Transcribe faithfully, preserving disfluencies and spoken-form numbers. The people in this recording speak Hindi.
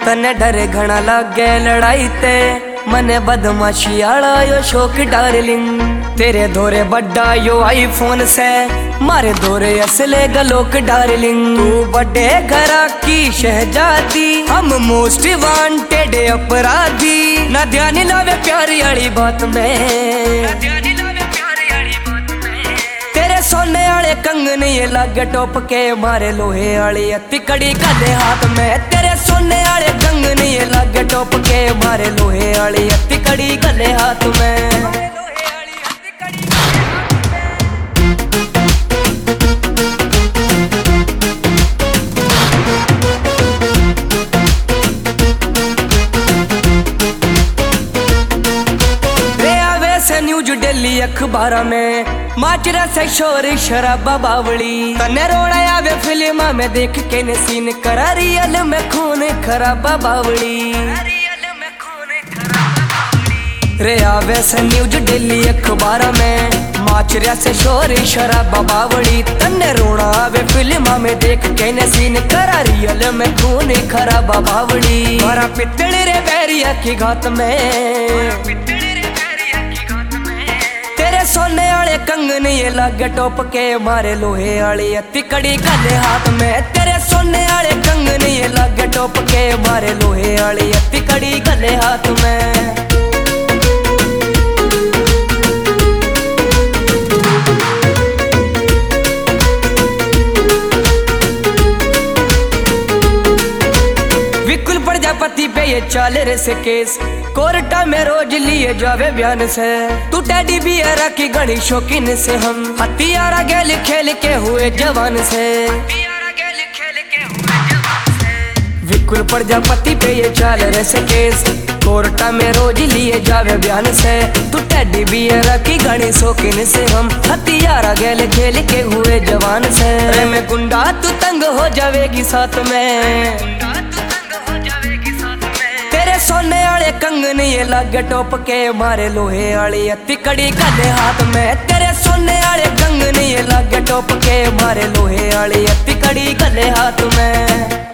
तने डर घना लागे लड़ाई ते मने बदमाशी आला यो शौक डार्लिंग। तेरे दौरे बड्डा यो आईफोन से मारे दौरे असले गलोक डार्लिंग। तू बड़े घरा की शहजादी हम मोस्ट वांटेड अपराधी। ना ध्यान लावे प्यारी वाली बात में, तेरे सोने वाले कंगन ये लागे टोप के मारे लोहे वाली अति कड़ी गले हाथ में। तेरे सोने वाले कंगन ये लागे टोप के मारे लोहे वाली अति कड़ी गले हाथ में। न्यूज दिल्ली अखबारा में माचरा से शोर शराबा बावली। तने रोड़ा आवे फिल्मा में देख के न सीन करा रियल में खून खराबा बावली। रे आवे से न्यूज दिल्ली अखबारा में माचरा से शोर शराबा बावली। तने रोड़ा आवे फिल्मा में देख के न सीन करा रियल में खून खराबा बावली। मारा पितल रे बैरिया की घात में, सोने वाले कंगन ये लागे टोप के मारे लोहे वाली अति कड़ी गले हाथ में। तेरे सोने वाले कंगन ये लागे टोप के मारे लोहे वाली अति कड़ी गले हाथ में। विकुल प्रजापति पे ये चाले रे से केस कोर्टा में रोज लिए जावे बयान से। तू टेडी बियरा की गणी शौकीन से हम हथियारा गेल खेल के हुए जवान से। विकुल प्रजापति पे ये चाल रे से केस कोर्टा में रोज लिए जावे बयान से। तू टेडी बियरा की गणी शौकीन से हम हथियारा गेल खेल के हुए जवान से। रे में गुंडा तू तंग हो जावेगी साथ में, सोने वाले कंगन ये लागे टोप के मारे लोहे वाली अति कड़ी गले हाथ में। तेरे सोने वाले कंगन ये लागे टोप के मारे लोहे वाली अति कड़ी गले हाथ में।